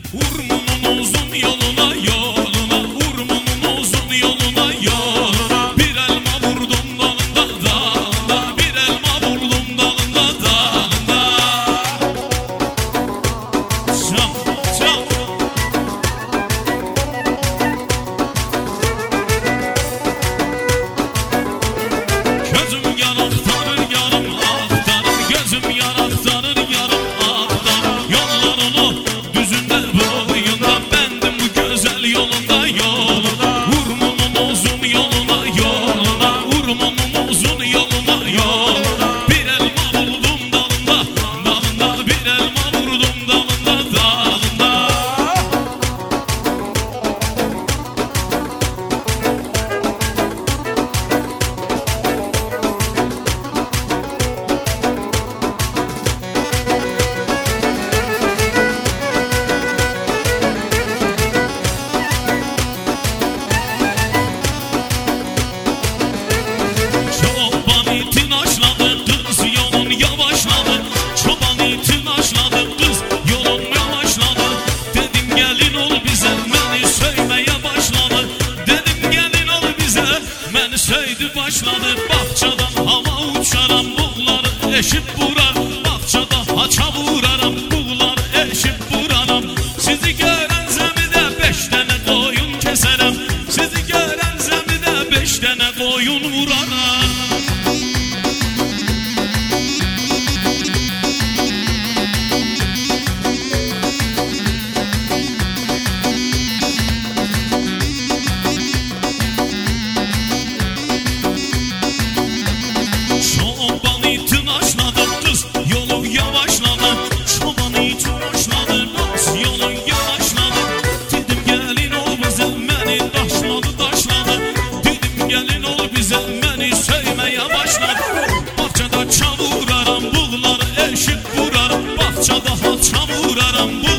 Urmunun uzun yoluna yoluna, Urmunun uzun yoluna yoluna. Bir elma vurdum dalında dalında, bir elma vurdum dalında dalında. Çal çal. Gözüm yanaktanır yarım aktanır, gözüm yanaktanır yarım aktanır. Yollarını düzünde boyunda, bendim bu güzel yolunda yoluna. Urmunun uzun yoluna yoluna, Urmunun uzun yoluna yoluna. Bir elma buldum dalında dalında, bir elma vurdum dalında dalında. Çoban itin aşladı, kız yolun yavaşladı. Çoban itin aşladı, kız yolun yavaşladı. Dedim gelin ol bize, beni söymeye başladı. Dedim gelin ol bize, beni söydü başladı. Bahçeden hava uçaram, buğları eşip vurar. Bahçede haça vuraram, buğları eşip vuraram. Sizi gören zemide 5 tane koyun keserem. Sizi gören zemide 5 tane koyun vuraram. Çoban itin aşladı, kız yolu yavaşladı. Çoban itin aşladı, kız yolu yavaşladı. Dedim gelin ol bize, beni daşladı. Dedim gelin ol bize, beni söymeye başladı. Bahçede çavuraram, buğları eşip vuraram. Bahçede haça vuraram,